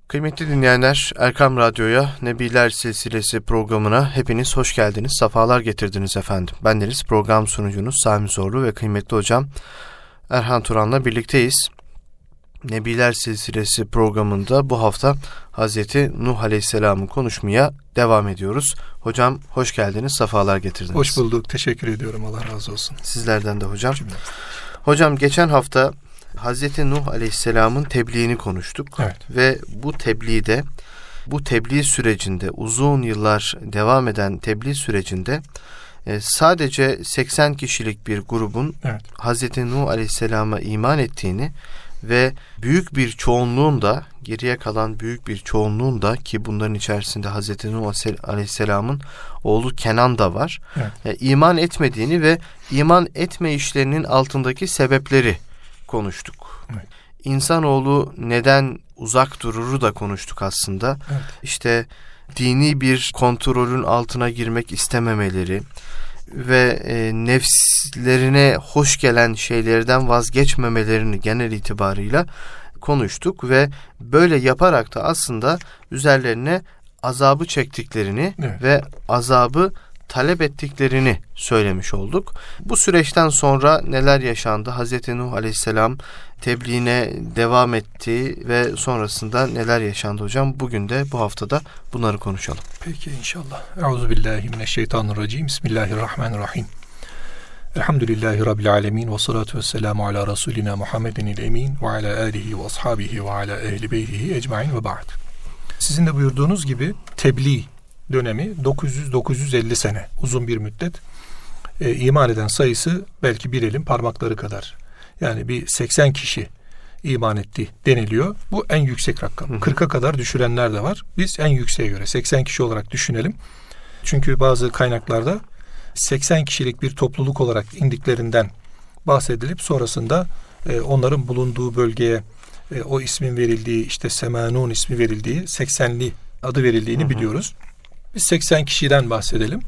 Kıymetli dinleyenler, Erkam Radyo'ya Nebiler Silsilesi programına hepiniz hoş geldiniz, sefalar getirdiniz efendim. Bendeniz program sunucunuz Sami Zorlu ve kıymetli hocam Erhan Turan'la birlikteyiz. Nebiler Silsilesi programında bu hafta Hazreti Nuh Aleyhisselam'ı konuşmaya devam ediyoruz. Hocam hoş geldiniz, sefalar getirdiniz. Hoş bulduk, teşekkür ediyorum, Allah razı olsun. Sizlerden de hocam. Hocam geçen hafta Hazreti Nuh Aleyhisselam'ın tebliğini konuştuk. Evet. Ve bu tebliğ sürecinde, uzun yıllar devam eden tebliğ sürecinde sadece 80 kişilik bir grubun Hazreti Nuh Aleyhisselam'a iman ettiğini ve büyük bir çoğunluğun da, geriye kalan büyük bir çoğunluğun da, ki bunların içerisinde Hazreti Nuh Aleyhisselam'ın oğlu Kenan da var, iman etmediğini ve iman etme işlerinin altındaki sebepleri konuştuk. Evet. İnsanoğlu neden uzak dururu da konuştuk aslında. Evet. İşte dini bir kontrolün altına girmek istememeleri ve nefslerine hoş gelen şeylerden vazgeçmemelerini genel itibarıyla konuştuk ve böyle yaparak da aslında üzerlerine azabı çektiklerini ve azabı talep ettiklerini söylemiş olduk. Bu süreçten sonra neler yaşandı? Hazreti Nuh Aleyhisselam tebliğine devam etti ve sonrasında neler yaşandı hocam? Bugün de bu haftada bunları konuşalım. Peki inşallah. Euzubillahimineşşeytanirracim. Bismillahirrahmanirrahim. Elhamdülillahi Rabbil alemin ve salatu vesselamu ala Resulina Muhammedinil emin ve ala alihi ve ashabihi ve ala ehli beytihi ecmain ve ba'd. Sizin de buyurduğunuz gibi tebliğ dönemi 900-950 sene, uzun bir müddet. İman eden sayısı belki bir elin parmakları kadar. Yani bir 80 kişi iman etti deniliyor. Bu en yüksek rakam. 40'a kadar düşürenler de var. Biz en yükseğe göre 80 kişi olarak düşünelim. Çünkü bazı kaynaklarda 80 kişilik bir topluluk olarak indiklerinden bahsedilip sonrasında onların bulunduğu bölgeye o ismin verildiği, işte Semanun ismi verildiği, 80'li adı verildiğini biliyoruz. Biz 80 kişiden bahsedelim.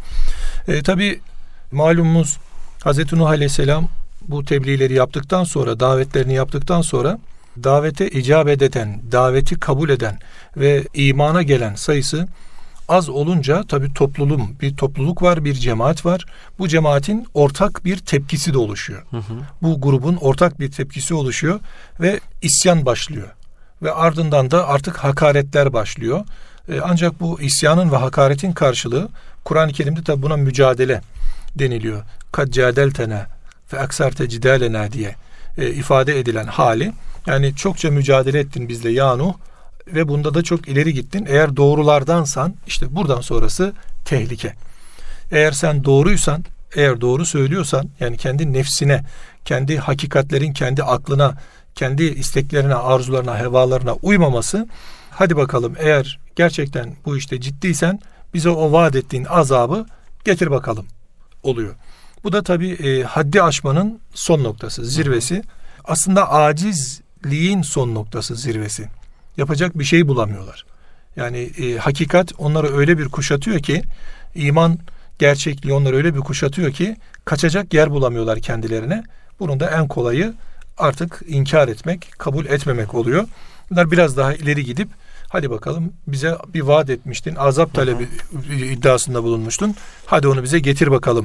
Tabii malumumuz Hazreti Nuh Aleyhisselam bu tebliğleri yaptıktan sonra, davetlerini yaptıktan sonra davete icabet eden, daveti kabul eden ve imana gelen sayısı az olunca tabii bir topluluk var, bir cemaat var. Bu cemaatin ortak bir tepkisi de oluşuyor. Bu grubun ortak bir tepkisi oluşuyor ve isyan başlıyor. Ve ardından da artık hakaretler başlıyor. Ancak bu isyanın ve hakaretin karşılığı Kur'an-ı Kerim'de tabi buna mücadele deniliyor. Kad cadeltena fe aksarte cidalena diye ifade edilen hali. Yani çokça mücadele ettin bizle ya Nuh ve bunda da çok ileri gittin. Eğer doğrulardansan işte buradan sonrası tehlike. Eğer sen doğruysan, eğer doğru söylüyorsan, yani kendi nefsine, kendi hakikatlerin kendi aklına, kendi isteklerine, arzularına, hevalarına uymaması, hadi bakalım eğer gerçekten bu işte ciddiysen bize o vaat ettiğin azabı getir bakalım oluyor. Bu da tabii haddi aşmanın son noktası, zirvesi. Aslında acizliğin son noktası, zirvesi. Yapacak bir şey bulamıyorlar. Yani hakikat onları öyle bir kuşatıyor ki, iman gerçekliği onları öyle bir kuşatıyor ki kaçacak yer bulamıyorlar kendilerine. Bunun da en kolayı artık inkar etmek, kabul etmemek oluyor. Bunlar biraz daha ileri gidip hadi bakalım bize bir vaat etmiştin, azap talebi iddiasında bulunmuştun. Hadi onu bize getir bakalım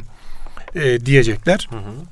diyecekler.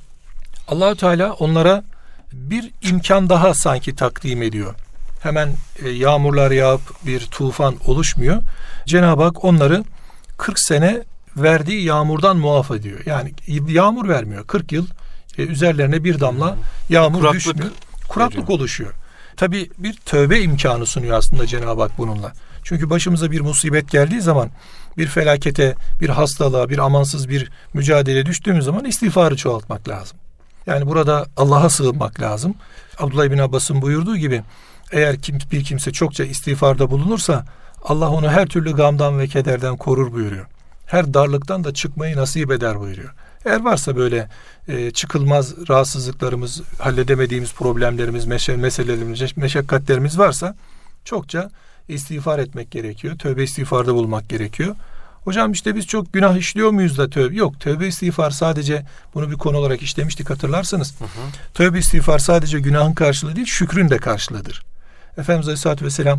Allah-u Teala onlara bir imkan daha sanki takdim ediyor. Hemen yağmurlar yağıp bir tufan oluşmuyor. Cenab-ı Hak onları 40 sene verdiği yağmurdan muaf ediyor. Yani yağmur vermiyor. 40 yıl üzerlerine bir damla yağmur düşmüyor. Kuraklık oluşuyor. Tabii bir tövbe imkanı sunuyor aslında Cenab-ı Hak bununla. Çünkü başımıza bir musibet geldiği zaman, bir felakete, bir hastalığa, bir amansız bir mücadele düştüğümüz zaman istiğfarı çoğaltmak lazım. Yani burada Allah'a sığınmak lazım. Abdullah bin Abbas'ın buyurduğu gibi eğer bir kimse çokça istiğfarda bulunursa Allah onu her türlü gamdan ve kederden korur buyuruyor. Her darlıktan da çıkmayı nasip eder buyuruyor. Eğer varsa böyle çıkılmaz rahatsızlıklarımız, halledemediğimiz problemlerimiz, meselelerimiz, meşakkatlerimiz varsa çokça istiğfar etmek gerekiyor. Tövbe istiğfarda bulmak gerekiyor. Hocam işte biz çok günah işliyor muyuz da tövbe? Yok, tövbe istiğfar sadece, bunu bir konu olarak işlemiştik hatırlarsanız. Tövbe istiğfar sadece günahın karşılığı değil, şükrün de karşılığıdır. Efendimiz Aleyhisselatü Vesselam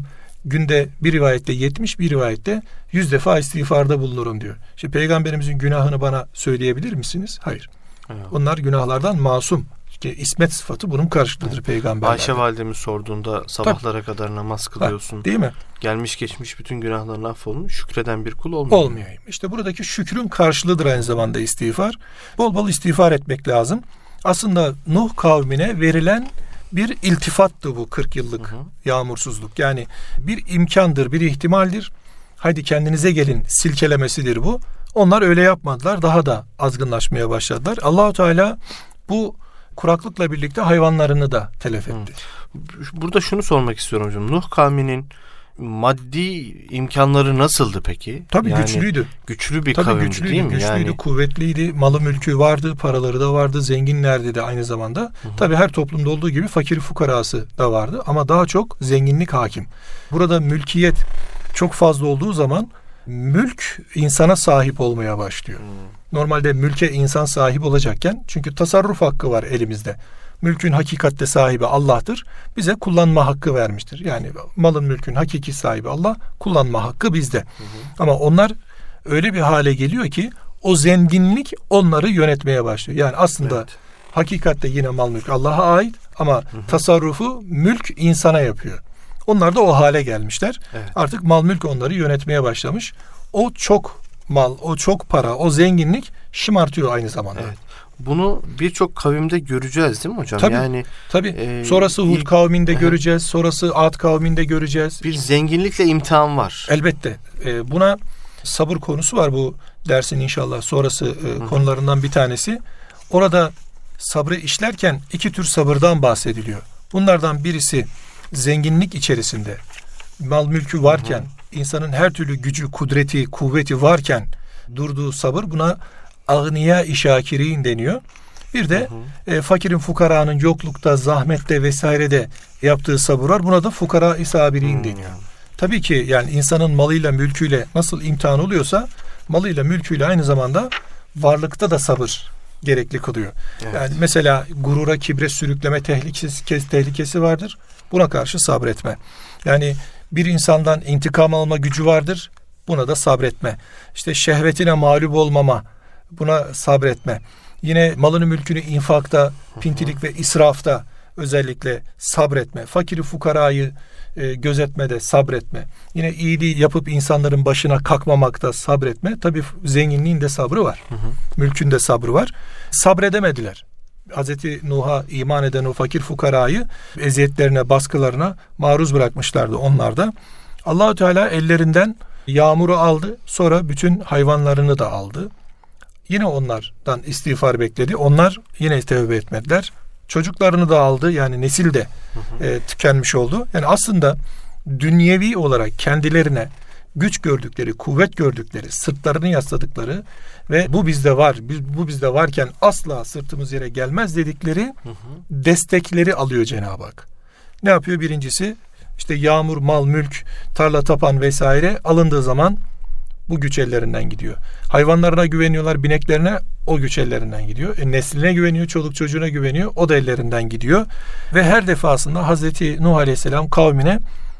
günde bir rivayette 70, bir rivayette 100 defa istiğfarda bulunurum diyor. Şimdi Peygamberimizin günahını bana söyleyebilir misiniz? Hayır. Evet. Onlar günahlardan masum. İsmet sıfatı bunun karşılığıdır peygamberlerde. Ayşe validemiz sorduğunda sabahlara kadar namaz kılıyorsun. Değil mi? Gelmiş geçmiş bütün günahların affolmuş. Şükreden bir kul olmuyor. Olmuyor. İşte buradaki şükrün karşılığıdır aynı zamanda istiğfar. Bol bol istiğfar etmek lazım. Aslında Nuh kavmine verilen bir iltifattı bu 40 yıllık yağmursuzluk. Yani bir imkandır, bir ihtimaldir. Haydi kendinize gelin silkelemesidir bu. Onlar öyle yapmadılar. Daha da azgınlaşmaya başladılar. Allah-u Teala bu kuraklıkla birlikte hayvanlarını da telef etti. Burada şunu sormak istiyorum hocam. Nuh kavminin maddi imkanları nasıldı peki? Tabii yani güçlüydü. Güçlü bir kavimdi değil mi? Güçlüydü, yani kuvvetliydi. Malı mülkü vardı, paraları da vardı, zenginlerdi de aynı zamanda. Tabii her toplumda olduğu gibi fakir fukarası da vardı ama daha çok zenginlik hakim. Burada mülkiyet çok fazla olduğu zaman mülk insana sahip olmaya başlıyor. Normalde mülke insan sahip olacakken, çünkü tasarruf hakkı var elimizde. Mülkün hakikatte sahibi Allah'tır. Bize kullanma hakkı vermiştir. Yani malın mülkün hakiki sahibi Allah, kullanma hakkı bizde. Ama onlar öyle bir hale geliyor ki o zenginlik onları yönetmeye başlıyor. Yani aslında hakikatte yine mal mülk Allah'a ait ama tasarrufu mülk insana yapıyor. Onlar da o hale gelmişler. Evet. Artık mal mülk onları yönetmeye başlamış. O çok mal, o çok para, o zenginlik şımartıyor aynı zamanda. Evet. Bunu birçok kavimde göreceğiz değil mi hocam? Tabii. Sonrası Hud kavminde göreceğiz. Sonrası Ad kavminde göreceğiz. Bir zenginlikle imtihan var. Elbette. Buna sabır konusu var bu dersin inşallah sonrası konularından bir tanesi. Orada sabrı işlerken iki tür sabırdan bahsediliyor. Bunlardan birisi zenginlik içerisinde mal mülkü varken, insanın her türlü gücü, kudreti, kuvveti varken durduğu sabır, buna ağniya-i şakirin deniyor. Bir de fakirin, fukaranın yoklukta, zahmette vesairede yaptığı sabır var. Buna da fukara-i sabirin deniyor. Tabii ki yani insanın malıyla, mülküyle nasıl imtihan oluyorsa malıyla, mülküyle aynı zamanda varlıkta da sabır gerekli kılıyor. Evet. Yani mesela gurura, kibre sürükleme tehlikesi vardır. Buna karşı sabretme. Yani bir insandan intikam alma gücü vardır. Buna da sabretme. İşte şehvetine mağlup olmama, buna sabretme. Yine malını mülkünü infakta, pintilik ve israfta özellikle sabretme. Fakiri fukarayı gözetmede sabretme. Yine iyiliği yapıp insanların başına kalkmamakta sabretme. Tabii zenginliğin de sabrı var. Mülkün de sabrı var. Sabredemediler. Hazreti Nuh'a iman eden o fakir fukarayı eziyetlerine, baskılarına maruz bırakmışlardı onlar da. Allah-u Teala ellerinden yağmuru aldı. Sonra bütün hayvanlarını da aldı. Yine onlardan istiğfar bekledi. Onlar yine tevbe etmediler. Çocuklarını da aldı. Yani nesil de tükenmiş oldu. Yani aslında dünyevi olarak kendilerine güç gördükleri, kuvvet gördükleri, sırtlarını yasladıkları ve bu bizde var, bu bizde varken asla sırtımız yere gelmez dedikleri destekleri alıyor Cenab-ı Hak. Ne yapıyor? Birincisi işte yağmur, mal, mülk, tarla, tapan vesaire alındığı zaman bu güç ellerinden gidiyor. Hayvanlarına güveniyorlar, bineklerine, o güç ellerinden gidiyor. Nesline güveniyor, çoluk çocuğuna güveniyor, o da ellerinden gidiyor. Ve her defasında Hazreti Nuh Aleyhisselam kavmine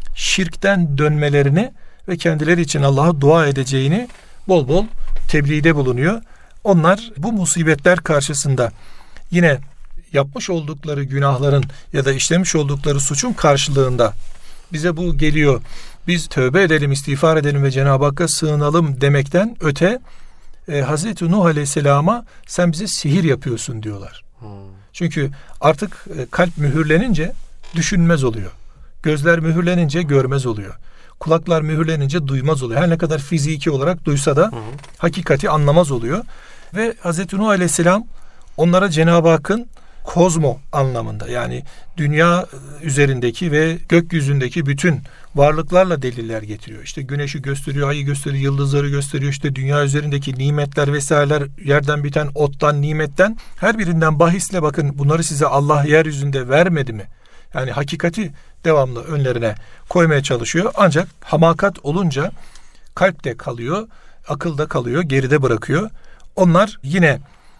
şirkten dönmelerini ve kendileri için Allah'a dua edeceğini bol bol tebliğde bulunuyor. Onlar bu musibetler karşısında yine yapmış oldukları günahların ya da işlemiş oldukları suçun karşılığında bize bu geliyor, biz tövbe edelim, istiğfar edelim ve Cenab-ı Hakk'a sığınalım demekten öte Hazreti Nuh Aleyhisselam'a sen bize sihir yapıyorsun diyorlar. Çünkü artık kalp mühürlenince düşünmez oluyor. Gözler mühürlenince görmez oluyor. Kulaklar mühürlenince duymaz oluyor. Her ne kadar fiziki olarak duysa da hakikati anlamaz oluyor. Ve Hazreti Nuh Aleyhisselam onlara Cenab-ı Hakk'ın kozmo anlamında, yani dünya üzerindeki ve gökyüzündeki bütün varlıklarla deliller getiriyor. İşte güneşi gösteriyor, ayı gösteriyor, yıldızları gösteriyor. İşte dünya üzerindeki nimetler vesaireler, yerden biten ottan, nimetten, her birinden bahisle bakın bunları size Allah yeryüzünde vermedi mi? Yani hakikati devamlı önlerine koymaya çalışıyor. Ancak hamakat olunca kalpte kalıyor, akılda kalıyor, geride bırakıyor. Onlar yine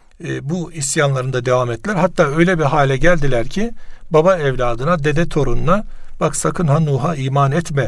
bu isyanlarında devam ettiler. Hatta öyle bir hale geldiler ki baba evladına, dede torununa bak sakın ha Nuh'a iman etme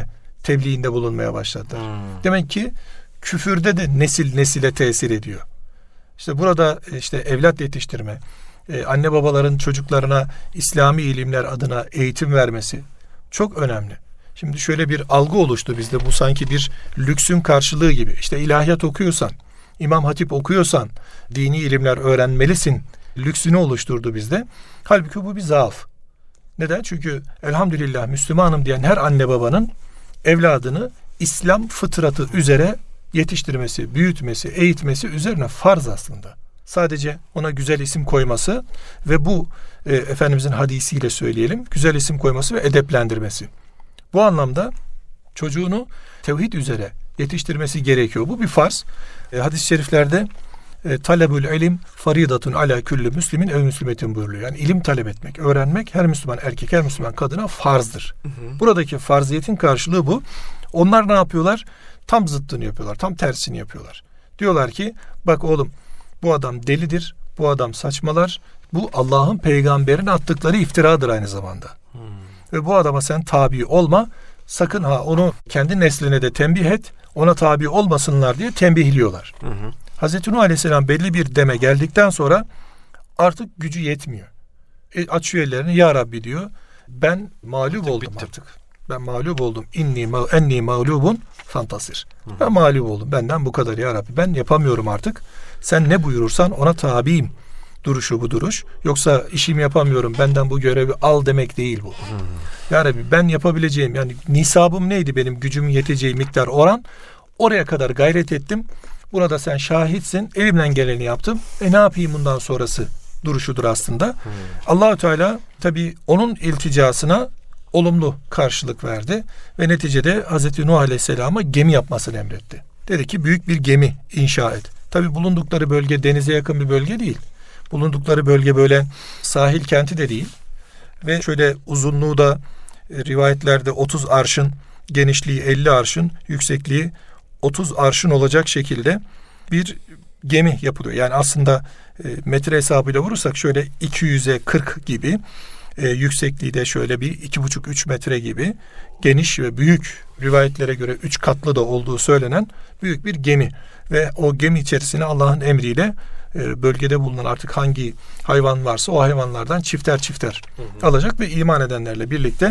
tebliğinde bulunmaya başladılar. Demek ki küfürde de nesil nesile tesir ediyor. İşte burada işte evlat yetiştirme, anne babaların çocuklarına İslami ilimler adına eğitim vermesi çok önemli. Şimdi şöyle bir algı oluştu bizde, bu sanki bir lüksün karşılığı gibi. İşte ilahiyat okuyorsan, İmam Hatip okuyorsan dini ilimler öğrenmelisin lüksünü oluşturdu bizde. Halbuki bu bir zaaf. Neden? Çünkü elhamdülillah Müslümanım diyen her anne babanın evladını İslam fıtratı üzere yetiştirmesi, büyütmesi, eğitmesi üzerine farz aslında. Sadece ona güzel isim koyması ve bu Efendimizin hadisiyle söyleyelim, güzel isim koyması ve edeplendirmesi. Bu anlamda çocuğunu tevhid üzere yetiştirmesi gerekiyor. Bu bir farz. Hadis-i şeriflerde talebül ilim faridatun ala kulli müslimin ev müslimetin buyuruluyor. Yani ilim talep etmek, öğrenmek her Müslüman erkek, her Müslüman kadına farzdır. Buradaki farziyetin karşılığı bu. Onlar ne yapıyorlar? Tam zıttını yapıyorlar. Tam tersini yapıyorlar. Diyorlar ki bak oğlum, bu adam delidir, bu adam saçmalar, bu Allah'ın peygamberine attıkları iftiradır aynı zamanda. Ve bu adama sen tabi olma, sakın ha onu kendi nesline de tembih et, ona tabi olmasınlar diye tembihliyorlar. Hazreti Nuh Aleyhisselam belli bir deme geldikten sonra artık gücü yetmiyor. Açıyor ellerini, ya Rabbi diyor, ben mağlup oldum artık. Ben mağlup oldum. Enni mağlubun fantasir. Ben mağlup oldum. Benden bu kadar ya Rabbi. Ben yapamıyorum artık. Sen ne buyurursan ona tabiyim. Duruşu bu duruş. Yoksa işimi yapamıyorum, benden bu görevi al demek değil bu. Ya Rabbi ben yapabileceğim, yani nisabım neydi benim, gücümün yeteceği miktar oran, oraya kadar gayret ettim. Buna da sen şahitsin. Elimden geleni yaptım. Ne yapayım bundan sonrası duruşudur aslında. Allah-u Teala tabii onun ilticasına olumlu karşılık verdi ve neticede Hazreti Nuh Aleyhisselam'a gemi yapmasını emretti. Dedi ki büyük bir gemi inşa et. Tabii bulundukları bölge denize yakın bir bölge değil. Bulundukları bölge böyle sahil kenti de değil. Ve şöyle uzunluğu da rivayetlerde 30 arşın, genişliği 50 arşın, yüksekliği 30 arşın olacak şekilde bir gemi yapılıyor. Yani aslında metre hesabıyla vurursak şöyle 200'e 40 gibi, yüksekliği de şöyle bir 2,5-3 metre gibi geniş ve büyük, rivayetlere göre 3 katlı da olduğu söylenen büyük bir gemi. Ve o gemi içerisine Allah'ın emriyle bölgede bulunan artık hangi hayvan varsa o hayvanlardan çifter çifter alacak ve iman edenlerle birlikte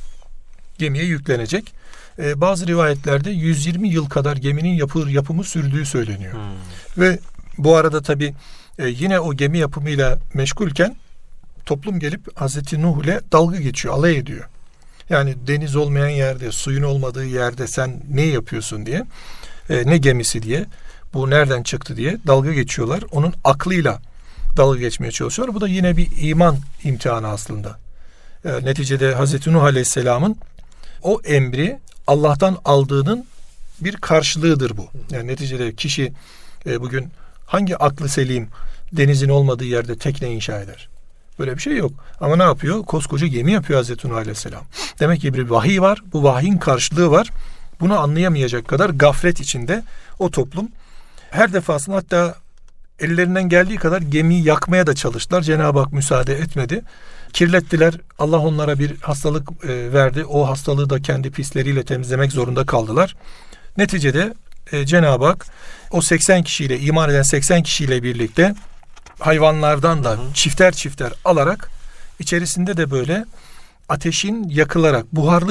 gemiye yüklenecek. Bazı rivayetlerde 120 yıl kadar geminin yapımı sürdüğü söyleniyor. Ve bu arada tabii yine o gemi yapımıyla meşgulken toplum gelip Hazreti Nuh ile dalga geçiyor, alay ediyor. Yani deniz olmayan yerde, suyun olmadığı yerde sen ne yapıyorsun diye, ne gemisi diye, bu nereden çıktı diye dalga geçiyorlar. Onun aklıyla dalga geçmeye çalışıyorlar. Bu da yine bir iman imtihanı aslında. Neticede Hazreti Nuh Aleyhisselam'ın o emri Allah'tan aldığının bir karşılığıdır bu. Yani neticede kişi bugün hangi aklı selim denizin olmadığı yerde tekne inşa eder? Böyle bir şey yok. Ama ne yapıyor? Koskoca gemi yapıyor Hazreti Nuh Aleyhisselam. Demek ki bir vahiy var. Bu vahyin karşılığı var. Bunu anlayamayacak kadar gaflet içinde o toplum. Her defasında hatta ellerinden geldiği kadar gemiyi yakmaya da çalıştılar. Cenab-ı Hak müsaade etmedi. Kirlettiler. Allah onlara bir hastalık verdi. O hastalığı da kendi pisleriyle temizlemek zorunda kaldılar. Neticede Cenab-ı Hak o 80 kişiyle, iman eden 80 kişiyle birlikte hayvanlardan da çifter çifter alarak, içerisinde de böyle ateşin yakılarak,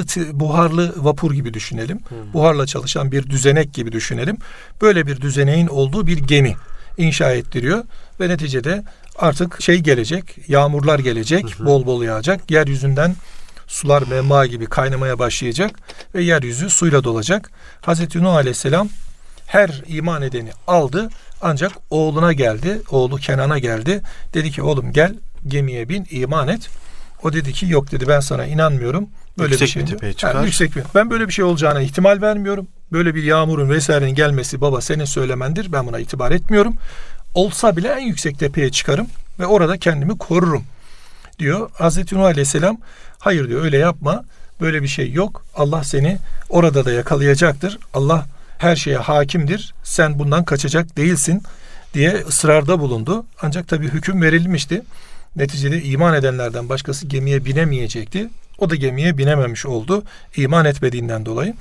buharlı vapur gibi düşünelim. Buharla çalışan bir düzenek gibi düşünelim. Böyle bir düzeneğin olduğu bir gemi inşa ettiriyor ve neticede artık gelecek, yağmurlar gelecek, bol bol yağacak. Yeryüzünden sular memma gibi kaynamaya başlayacak ve yeryüzü suyla dolacak. Hazreti Nuh Aleyhisselam her iman edeni aldı, ancak oğluna geldi, oğlu Kenan'a geldi. Dedi ki oğlum gel gemiye bin, iman et. O dedi ki yok dedi, ben sana inanmıyorum. Böyle yüksek bir şey. Bir tepeye çıkar. Ben böyle bir şey olacağına ihtimal vermiyorum. Böyle bir yağmurun vesairenin gelmesi baba senin söylemendir. Ben buna itibar etmiyorum. Olsa bile en yüksek tepeye çıkarım ve orada kendimi korurum diyor. Hazreti Nuh Aleyhisselam hayır diyor, öyle yapma. Böyle bir şey yok. Allah seni orada da yakalayacaktır. Allah her şeye hakimdir. Sen bundan kaçacak değilsin diye ısrarda bulundu. Ancak tabii hüküm verilmişti. Neticede iman edenlerden başkası gemiye binemeyecekti. O da gemiye binememiş oldu, iman etmediğinden dolayı.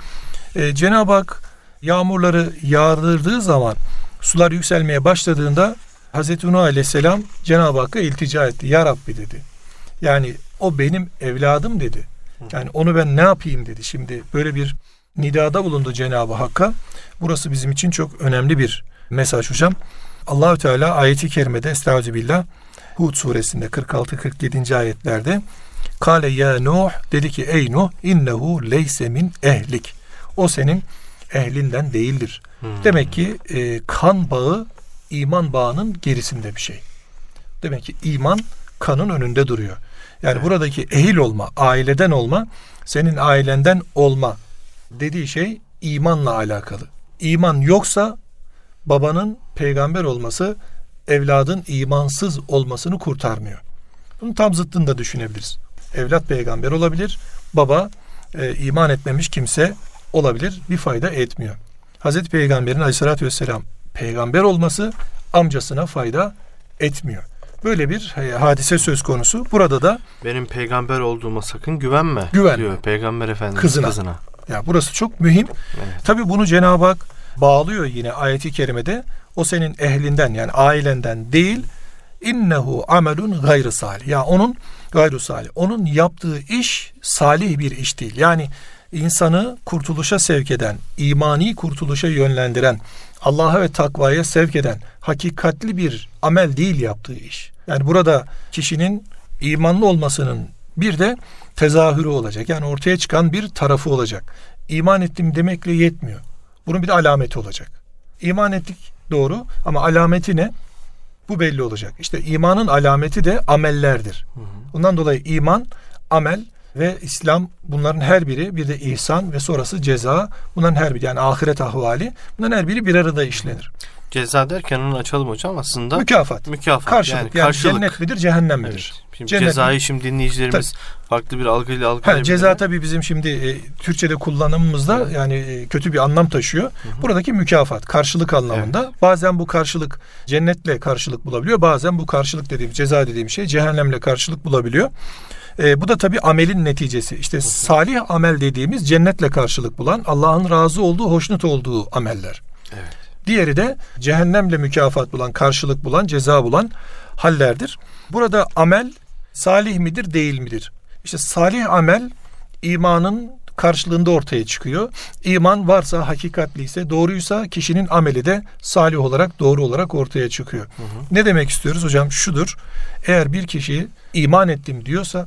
Cenab-ı Hak yağmurları yağdırdığı zaman sular yükselmeye başladığında Hazreti Nuh Aleyhisselam Cenab-ı Hakk'a iltica etti. Ya Rabbi dedi. Yani o benim evladım dedi. Yani onu ben ne yapayım dedi. Şimdi böyle bir nidada bulundu Cenab-ı Hakk'a. Burası bizim için çok önemli bir mesaj hocam. Allahü Teala ayeti kerimede Estağfirullah Hud suresinde 46-47. ayetlerde Kale ya Nuh, dedi ki ey Nuh, innehu leyse min ehlik. O senin ehlinden değildir. Demek ki kan bağı iman bağının gerisinde bir şey. Demek ki iman kanın önünde duruyor. Yani buradaki ehil olma, aileden olma, senin ailenden olma dediği şey imanla alakalı. İman yoksa babanın peygamber olması evladın imansız olmasını kurtarmıyor. Bunun tam zıttını da düşünebiliriz. Evlat peygamber olabilir, baba iman etmemiş kimse olabilir, bir fayda etmiyor. Hazreti Peygamber'in Aleyhisselatü Vesselam peygamber olması amcasına fayda etmiyor. Böyle bir hadise söz konusu. Burada da benim peygamber olduğuma sakın güvenme diyor Peygamber Efendimiz kızına. Ya burası çok mühim. Evet. Tabii bunu Cenab-ı Hak bağlıyor yine ayeti kerimede. O senin ehlinden yani ailenden değil. İnnehu amelun gayrı salih. Ya onun gayrı salih. Onun yaptığı iş salih bir iş değil. Yani insanı kurtuluşa sevk eden, imani kurtuluşa yönlendiren, Allah'a ve takvaya sevk eden hakikatli bir amel değil yaptığı iş. Yani burada kişinin imanlı olmasının bir de tezahürü olacak. Yani ortaya çıkan bir tarafı olacak. İman ettim demekle yetmiyor. Bunun bir de alameti olacak. İman ettik doğru ama alameti ne? Bu belli olacak. İşte imanın alameti de amellerdir. Bundan dolayı iman, amel ve İslam bunların her biri, bir de ihsan ve sonrası ceza, bunların her biri yani ahiret ahvali, bunların her biri bir arada işlenir. Ceza derken onu açalım hocam aslında. Mükafat. Karşılık. Yani cennet midir, cehennem midir? Evet. Şimdi cezayı şimdi dinleyicilerimiz farklı bir algıyla algılayabilir. Ceza tabii bizim şimdi Türkçe'de kullanımımızda yani kötü bir anlam taşıyor. Buradaki mükafat, karşılık anlamında. Evet. Bazen bu karşılık cennetle karşılık bulabiliyor. Bazen bu karşılık dediğim, ceza dediğim şey cehennemle karşılık bulabiliyor. Bu da tabii amelin neticesi. İşte salih amel dediğimiz cennetle karşılık bulan, Allah'ın razı olduğu, hoşnut olduğu ameller. Evet. Diğeri de cehennemle mükafat bulan, karşılık bulan, ceza bulan hallerdir. Burada amel salih midir, değil midir? İşte salih amel imanın karşılığında ortaya çıkıyor. İman varsa, hakikatliyse, doğruysa kişinin ameli de salih olarak, doğru olarak ortaya çıkıyor. Ne demek istiyoruz hocam? Şudur. Eğer bir kişi iman ettim diyorsa,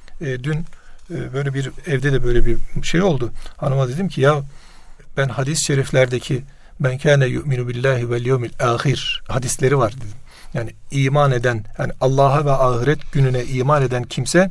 dün böyle bir evde de böyle bir şey oldu. Hanıma dedim ki ya ben hadis-i şeriflerdeki men kâne yu'minu billahi vel yevmil âhir hadisleri var dedim. Yani iman eden, yani Allah'a ve ahiret gününe iman eden kimse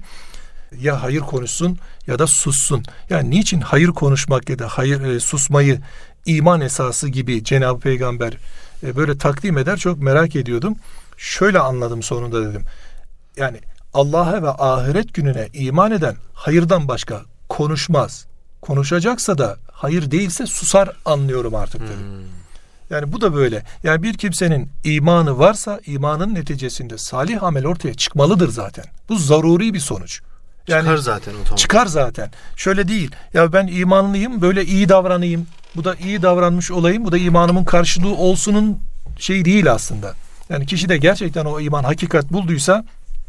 ya hayır konuşsun ya da sussun. Yani niçin hayır konuşmak ya da hayır susmayı iman esası gibi Cenab-ı Peygamber böyle takdim eder, çok merak ediyordum. Şöyle anladım sonunda dedim. Yani Allah'a ve ahiret gününe iman eden hayırdan başka konuşmaz. Konuşacaksa da hayır değilse susar anlıyorum artık dedim. Yani bu da böyle. Yani bir kimsenin imanı varsa imanın neticesinde salih amel ortaya çıkmalıdır zaten. Bu zaruri bir sonuç. Yani çıkar zaten otomatik. Çıkar zaten. Şöyle değil. Ya ben imanlıyım, böyle iyi davranayım. Bu da iyi davranmış olayım. Bu da imanımın karşılığı olsunun şey değil aslında. Yani kişi de gerçekten o iman hakikat bulduysa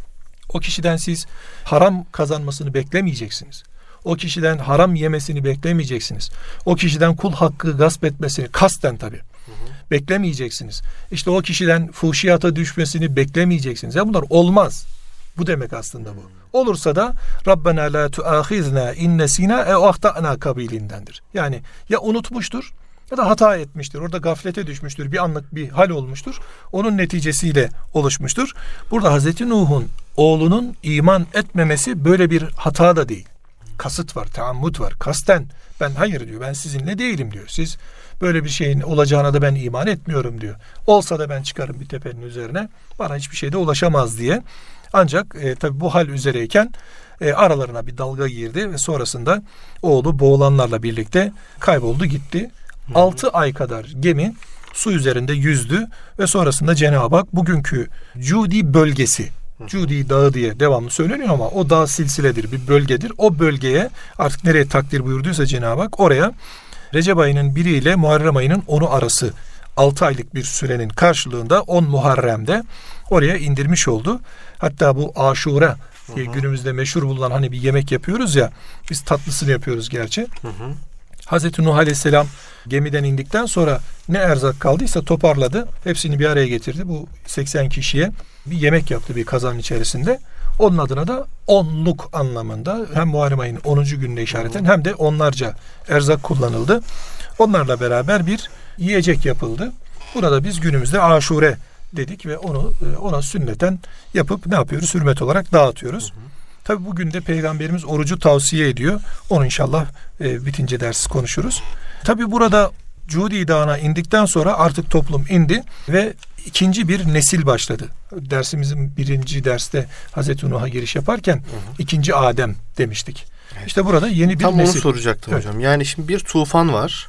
o kişiden siz haram kazanmasını beklemeyeceksiniz. O kişiden haram yemesini beklemeyeceksiniz. O kişiden kul hakkı gasp etmesini kasten tabii beklemeyeceksiniz. İşte o kişiden fuhşiyata düşmesini beklemeyeceksiniz. Ya bunlar olmaz. Bu demek aslında bu. Olursa da Rabbena la tuâkhizna in nesina ev ahtana kabilindendir. Yani ya unutmuştur ya da hata etmiştir. Orada gaflete düşmüştür. Bir anlık bir hal olmuştur. Onun neticesiyle oluşmuştur. Burada Hazreti Nuh'un oğlunun iman etmemesi böyle bir hata da değil. Kasıt var, taammut var. Kasten ben hayır diyor. Ben sizinle değilim diyor. Siz böyle bir şeyin olacağına da ben iman etmiyorum diyor. Olsa da ben çıkarım bir tepenin üzerine. Bana hiçbir şeyde ulaşamaz diye. Ancak tabi bu hal üzereyken aralarına bir dalga girdi ve sonrasında oğlu boğulanlarla birlikte kayboldu gitti. 6 ay kadar gemi su üzerinde yüzdü ve sonrasında Cenab-ı Hak bugünkü Cudi bölgesi, Cudi Dağı diye devamlı söyleniyor ama o dağ silsiledir, bir bölgedir. O bölgeye artık nereye takdir buyurduysa Cenab-ı Hak oraya Recep ayının 1 ile Muharrem ayının 10'u arası 6 aylık bir sürenin karşılığında 10 Muharrem'de oraya indirmiş oldu. Hatta bu Aşure diye günümüzde meşhur bulunan hani bir yemek yapıyoruz ya, biz tatlısını yapıyoruz gerçi. Hazreti Nuh Aleyhisselam gemiden indikten sonra ne erzak kaldıysa toparladı. Hepsini bir araya getirdi. Bu 80 kişiye bir yemek yaptı bir kazanın içerisinde. Onun adına da onluk anlamında hem Muharrem ayının 10. gününe işareten hem de onlarca erzak kullanıldı. Onlarla beraber bir yiyecek yapıldı. Burada biz günümüzde Aşure dedik ve ona sünneten yapıp ne yapıyoruz? Hürmet olarak dağıtıyoruz. Tabi bugün de Peygamberimiz orucu tavsiye ediyor. Onu inşallah bitince ders konuşuruz. Tabi burada Cudi Dağı'na indikten sonra artık toplum indi ve ikinci bir nesil başladı. Dersimizin birinci derste Hazreti Nuh'a giriş yaparken ikinci Adem demiştik. Evet. İşte burada yeni bir tam nesil. Tam onu soracaktım hocam. Yani şimdi bir tufan var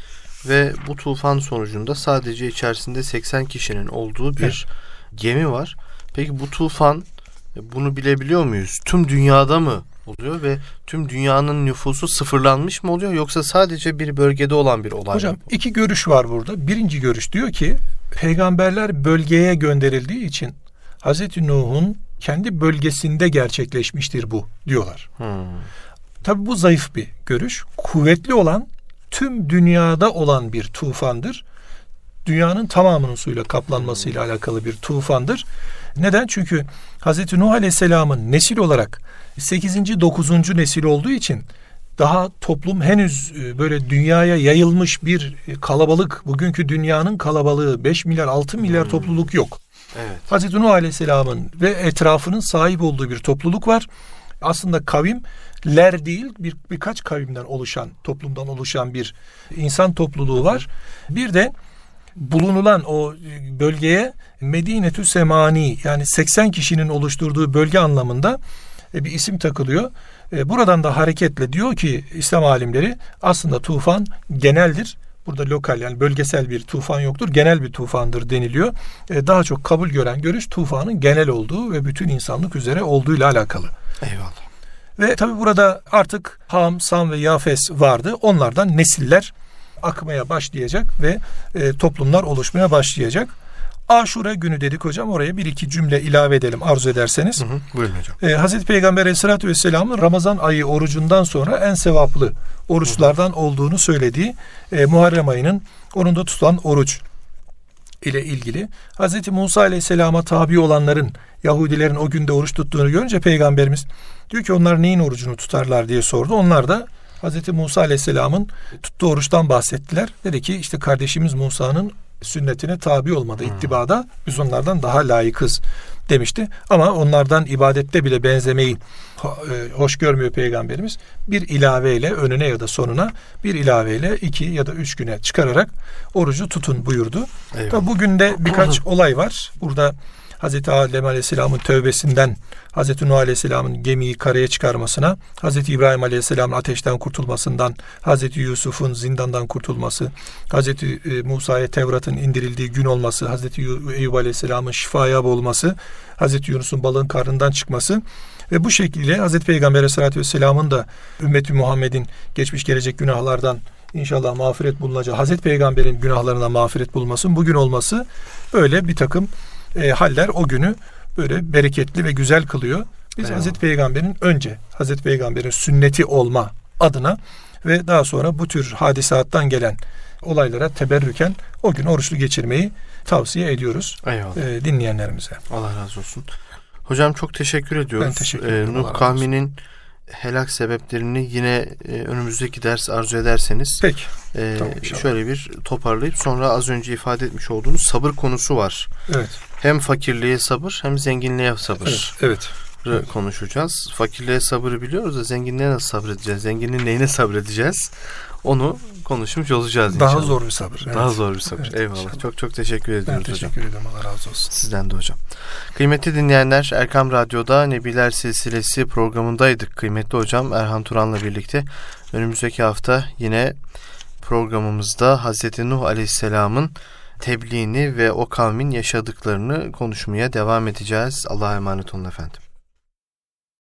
ve bu tufan sonucunda sadece içerisinde 80 kişinin olduğu bir gemi var. Peki bu tufan, bunu bilebiliyor muyuz? Tüm dünyada mı oluyor ve tüm dünyanın nüfusu sıfırlanmış mı oluyor, yoksa sadece bir bölgede olan bir olay hocam, mı? İki görüş var burada. Birinci görüş diyor ki peygamberler bölgeye gönderildiği için Hazreti Nuh'un kendi bölgesinde gerçekleşmiştir bu diyorlar. Tabii bu zayıf bir görüş. Kuvvetli olan tüm dünyada olan bir tufandır. Dünyanın tamamının suyla kaplanmasıyla alakalı bir tufandır. Neden? Çünkü Hazreti Nuh Aleyhisselam'ın nesil olarak 8. 9. nesil olduğu için daha toplum henüz böyle dünyaya yayılmış bir kalabalık, bugünkü dünyanın kalabalığı 5 milyar 6 milyar topluluk yok. Evet. Hazreti Nuh Aleyhisselam'ın ve etrafının sahip olduğu bir topluluk var. Aslında kavimler değil, birkaç kavimden oluşan, toplumdan oluşan bir insan topluluğu var. Bir de bulunulan o bölgeye Medine-tü Semani, yani 80 kişinin oluşturduğu bölge anlamında bir isim takılıyor. Buradan da hareketle diyor ki İslam alimleri, aslında tufan geneldir. Burada lokal, yani bölgesel bir tufan yoktur. Genel bir tufandır deniliyor. Daha çok kabul gören görüş tufanın genel olduğu ve bütün insanlık üzere olduğuyla alakalı. Eyvallah. Ve tabi burada artık Ham, Sam ve Yafes vardı. Onlardan nesiller akmaya başlayacak ve toplumlar oluşmaya başlayacak. Aşure günü dedik hocam. Oraya bir iki cümle ilave edelim arzu ederseniz. Buyurun hocam. Hazreti Peygamber Aleyhisselatü Vesselam'ın Ramazan ayı orucundan sonra en sevaplı oruçlardan olduğunu söylediği Muharrem ayının 10'unda tutulan oruç ile ilgili. Hazreti Musa Aleyhisselam'a tabi olanların, Yahudilerin o günde oruç tuttuğunu görünce Peygamberimiz diyor ki onlar neyin orucunu tutarlar diye sordu. Onlar da Hazreti Musa Aleyhisselam'ın tuttuğu oruçtan bahsettiler. Dedi ki işte kardeşimiz Musa'nın sünnetine tabi olmada, ittibada biz onlardan daha layıkız demişti. Ama onlardan ibadette bile benzemeyi hoş görmüyor Peygamberimiz. Bir ilaveyle önüne ya da sonuna bir ilaveyle 2 ya da 3 güne çıkararak orucu tutun buyurdu. Tabi bugün de birkaç olay var. Burada Hazreti Adem Aleyhisselam'ın tövbesinden Hazreti Nuh Aleyhisselam'ın gemiyi karaya çıkarmasına, Hazreti İbrahim Aleyhisselam'ın ateşten kurtulmasından, Hazreti Yusuf'un zindandan kurtulması, Hazreti Musa'ya Tevrat'ın indirildiği gün olması, Hazreti Eyüp Aleyhisselam'ın şifaya olması, Hazreti Yunus'un balığın karnından çıkması ve bu şekilde Hazreti Peygamber Aleyhisselatü Vesselam'ın da ümmeti Muhammed'in geçmiş gelecek günahlardan İnşallah mağfiret bulunacağı, Hazreti Peygamber'in günahlarına mağfiret bulunması, bugün olması, böyle bir takım haller o günü böyle bereketli ve güzel kılıyor. Biz Hazreti Peygamber'in önce Hazreti Peygamber'in sünneti olma adına ve daha sonra bu tür hadisattan gelen olaylara teberrüken o gün oruçlu geçirmeyi tavsiye ediyoruz dinleyenlerimize. Allah razı olsun. Hocam çok teşekkür ediyoruz. Ben teşekkür ederim. Nuh kavminin helak sebeplerini yine önümüzdeki ders arzu ederseniz tamam, şöyle bir toparlayıp sonra az önce ifade etmiş olduğunuz sabır konusu var. Evet. Hem fakirliğe sabır hem zenginliğe sabır. Evet. Konuşacağız. Fakirliğe sabırı biliyoruz da zenginliğe nasıl sabredeceğiz? Zenginliğin neyine sabredeceğiz? Onu konuşmuş olacağız inşallah. Daha zor bir sabır. Daha zor bir sabır. Evet, eyvallah. İnşallah. Çok teşekkür ediyoruz hocam. Ben teşekkür ederim. Allah razı olsun. Sizden de hocam. Kıymetli dinleyenler, Erkam Radyo'da Nebiler Silsilesi programındaydık. Kıymetli hocam Erhan Turan'la birlikte önümüzdeki hafta yine programımızda Hazreti Nuh Aleyhisselam'ın tebliğini ve o kavmin yaşadıklarını konuşmaya devam edeceğiz. Allah'a emanet olun efendim.